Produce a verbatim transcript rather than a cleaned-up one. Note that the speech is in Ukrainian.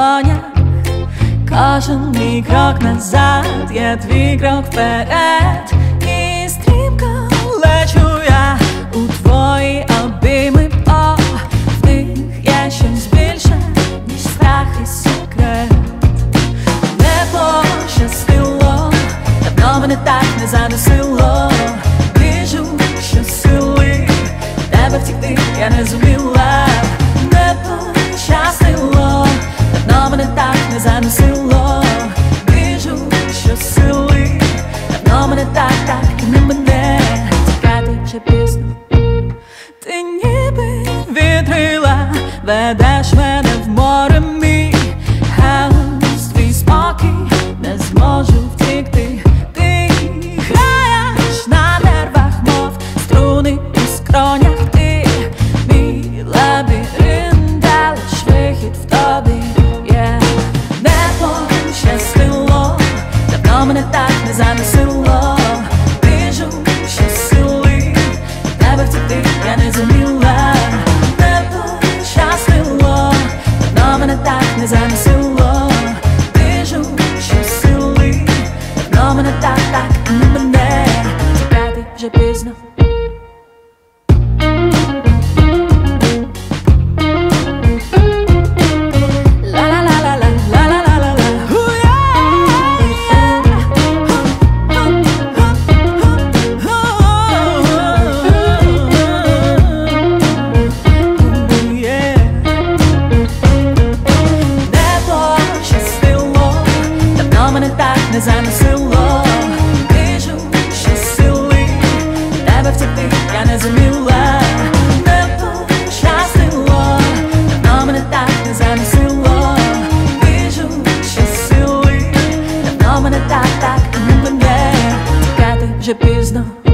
долонях. Кожен мій крок назад є твій крок вперед. І стрімко лечу я у твої обійми. О, в них є щось більше, ніж страх і секрет. Не пощастило, давно мене так не заносило. Біжу щосили, тебе втікти я не зуміла. Не пощастило, давно мене так не заносило. Біжу щосили, давно мене так, так і не мене. Тікати вже пізно. Ти ніби вітрила, ведеш мене в море мій. Галас, твій спокій, не зможу втікти. Ти граєш на нервах, мов струни у скронях. Ти мій лабіринт, а лиш вихід в тобі є. Не пощастило, давно мене так не заносило. Біжу щосили, тебе втікти я не зуміла. Не пощастило, давно мене так не заносило. Біжу щосили, давно мене так, так і не мене. Тікати вже пізно. Не заносило, біжу щосили, тебе втекти я не зуміла. Не пощастило, давно мене так не заносило. Біжу щосили, давно мене так, так і не мене. Тікати вже пізно.